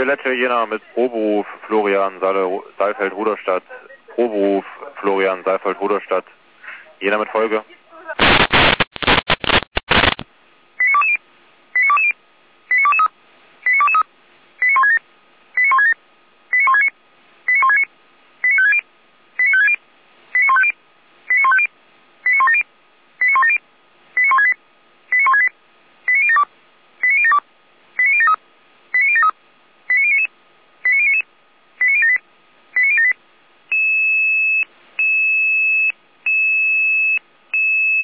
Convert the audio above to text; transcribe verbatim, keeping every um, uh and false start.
Violette Jena mit Proberuf Florian Saalfeld-Ruderstadt. Proberuf Florian Saalfeld-Ruderstadt. Jena mit Folge.